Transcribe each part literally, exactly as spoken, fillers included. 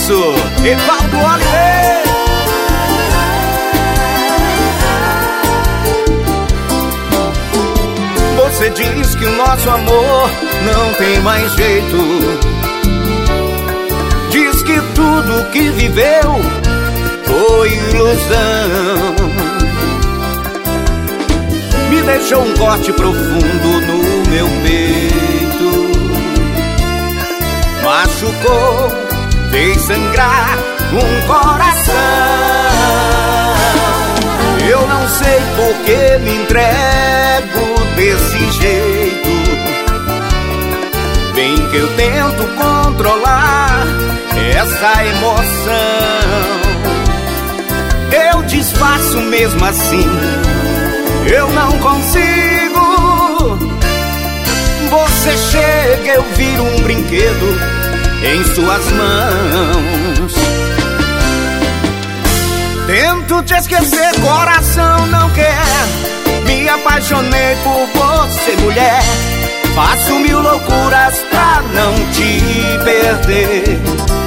isso, Evaldo Oliveira. Você diz que o nosso amor não tem mais jeito. Diz que tudo que viveu foi ilusão. Me deixou um corte profundo no meu peito. Machucou, fez sangrar um coração. Eu não sei por que me entrego desse jeito. Bem que eu tento controlar essa emoção. Eu disfarço mesmo assim, eu não consigo. Você chega, eu viro um brinquedo em suas mãos. Tento te esquecer, coração não quer. Me apaixonei por você, mulher. Faço mil loucuras pra não te perder.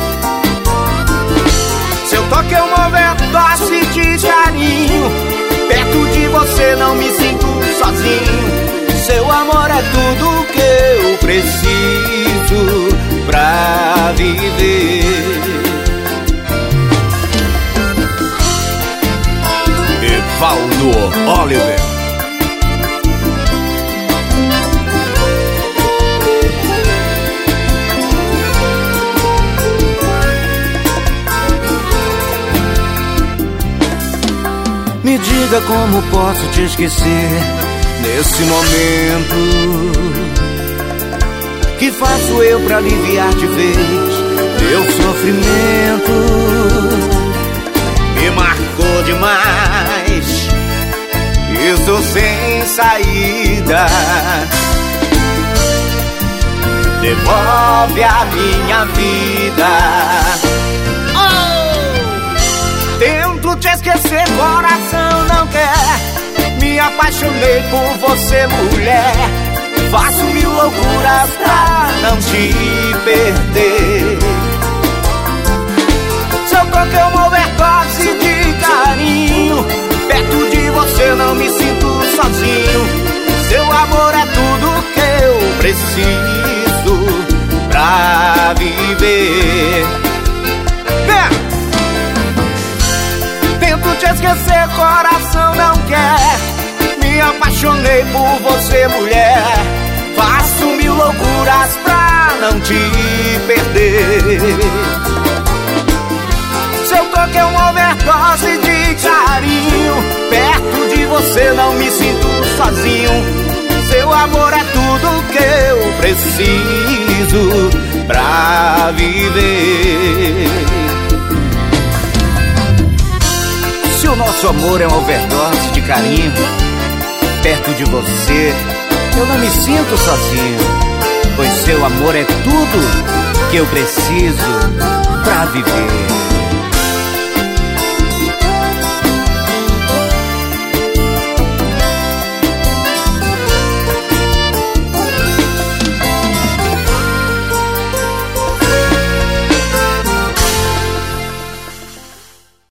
Seu toque é uma overdose de carinho. Perto de você não me sinto sozinho. Seu amor é tudo que eu preciso pra viver. Evaldo Oliveira. Me diga como posso te esquecer nesse momento. Que faço eu pra aliviar de vez meu sofrimento? Me marcou demais, estou sem saída. Devolve a minha vida. Oh! Tento te esquecer, coração não quer. Me apaixonei por você, mulher. Faço mil loucuras pra não te perder. Seu toque é uma overdose de carinho. Perto de você não me sinto sozinho. Seu amor é tudo que eu preciso pra viver. Vem! Tento te esquecer, coração não quer. Me apaixonei por você, mulher. Faço mil loucuras pra não te perder. Seu toque é uma overdose de carinho. Perto de você não me sinto sozinho. Seu amor é tudo que eu preciso pra viver. Se o nosso amor é uma overdose de carinho, perto de você eu não me sinto sozinho. Pois seu amor é tudo que eu preciso pra viver.